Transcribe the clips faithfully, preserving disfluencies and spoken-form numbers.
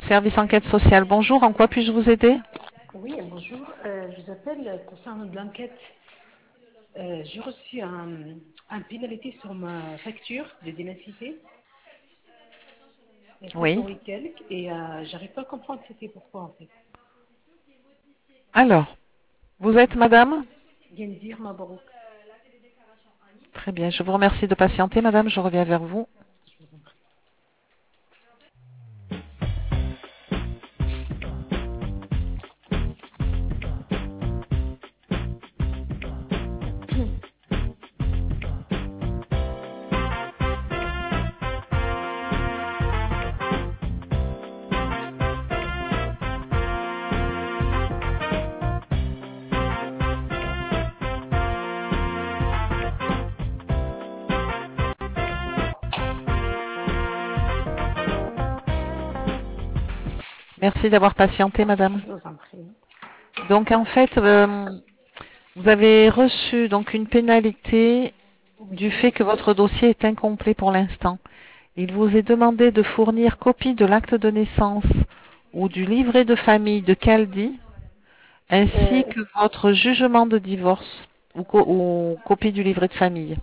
Service enquête sociale, bonjour, en quoi puis-je vous aider? Oui, bonjour. Euh, je vous appelle concernant de l'enquête. Euh, j'ai reçu un, un pénalité sur ma facture de dénacité, sept Oui. euros et quelques, et euh, j'arrive pas à comprendre c'était pourquoi en fait. Alors, vous êtes madame? Genzir Mabrouk. Très bien, je vous remercie de patienter madame, je reviens vers vous. Je vous en prie. Merci d'avoir patienté madame. Je vous en prie. Donc en fait, euh, vous avez reçu donc une pénalité du Oui. fait que votre dossier est incomplet pour l'instant. Il vous est demandé de fournir copie de l'acte de naissance ou du livret de famille de Caldi, ainsi Euh, que votre jugement de divorce ou, co- ou copie du livret de famille.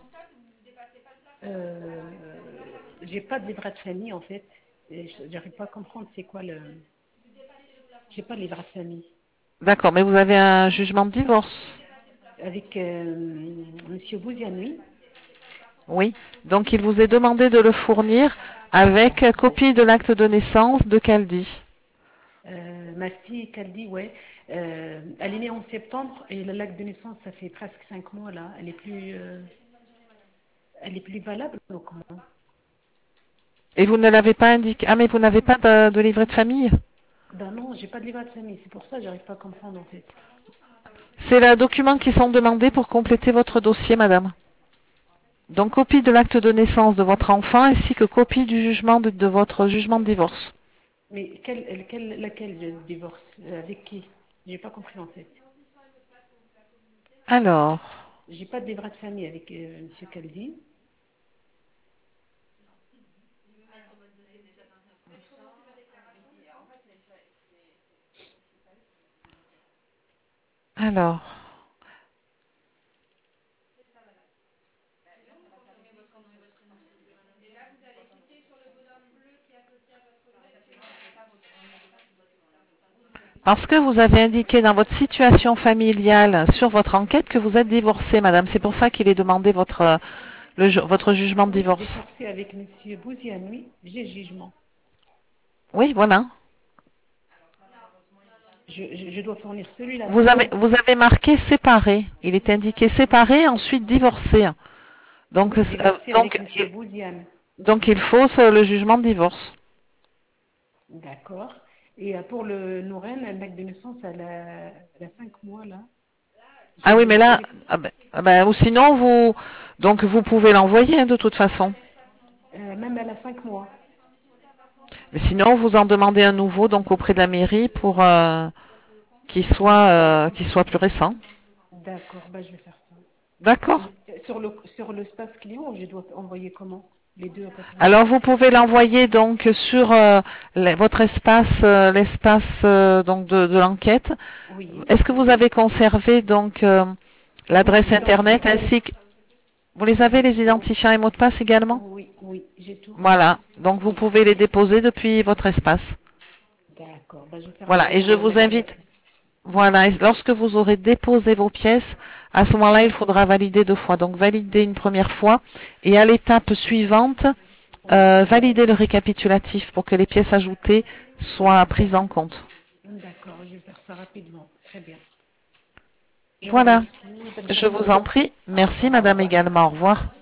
euh, j'ai pas de livret de famille en fait. Et je- j'arrive pas à comprendre c'est quoi le. J'ai pas de livret de famille. D'accord, mais vous avez un jugement de divorce. Avec euh, Monsieur Bouzianoui. Oui. Donc il vous est demandé de le fournir avec copie de l'acte de naissance de Caldi. Euh, ma fille, qu'elle dit, ouais, euh, elle est née en septembre et le l'acte de naissance, ça fait presque cinq mois là. Elle est plus, euh, elle est plus valable ou comment? Et vous ne l'avez pas indiqué. Ah, mais vous n'avez pas de, de livret de famille? Ben non, j'ai pas de livret de famille. C'est pour ça que j'arrive pas à comprendre en fait. C'est le document qui sont demandés pour compléter votre dossier, madame. Donc copie de l'acte de naissance de votre enfant ainsi que copie du jugement de, de votre jugement de divorce. Mais quelle, quelle, laquelle je divorce? Euh, Avec qui? J'ai pas compris en fait. Alors, J'ai pas de livret de famille avec euh, Monsieur Caldi. alors. Parce que vous avez indiqué dans votre situation familiale sur votre enquête que vous êtes divorcée, madame. C'est pour ça qu'il est demandé votre, euh, le ju- votre jugement de Oui, divorce. divorcé avec Monsieur Bouzianoui, j'ai jugement. Oui, voilà. Je, je, je dois fournir celui-là, Vous c'est avez, ça? vous avez marqué séparé. Il est indiqué séparé, ensuite divorcé. Donc, Oui, euh, divorcé avec donc, Monsieur Bouziane. donc il faut ce- le jugement de divorce. D'accord. Et euh, pour le Nouren, un acte de naissance, elle a, elle a cinq mois là. Ah oui, J'ai mais là, j'ai- ah ben, ah ben, ou sinon vous, donc vous pouvez l'envoyer hein, de toute façon. euh, même elle a cinq mois. Mais sinon, vous en demandez un nouveau donc auprès de la mairie pour euh, qu'il soit, D'ac- euh, qu'il soit plus récent. D'accord, bah, je vais faire ça. D'accord. Et euh, sur le sur l'espace client, je dois envoyer comment? Les deux à peu près. Alors vous pouvez l'envoyer donc sur euh, le- votre espace, euh, l'espace euh, donc de, de l'enquête. Oui. Est-ce que vous avez conservé donc euh, Oui, l'adresse j'ai internet identifié. ainsi que vous les avez les identifiants et mots de passe également? Oui, oui, j'ai tout. Voilà. Donc vous Oui. pouvez les déposer depuis votre espace. D'accord, bah, je vais faire Voilà. Et je le- vous invite. l'activité. Voilà. Et lorsque vous aurez déposé vos pièces, à ce moment-là, il Oui, faudra valider deux fois. Donc valider une première fois et à l'étape suivante, oui. euh, valider le récapitulatif pour que les pièces ajoutées soient prises en compte. D'accord, je vais faire ça rapidement. Très bien. Je vous Voilà. remercie. Bonne Je journée. vous en prie. Au Merci, revoir. madame, également. Au revoir.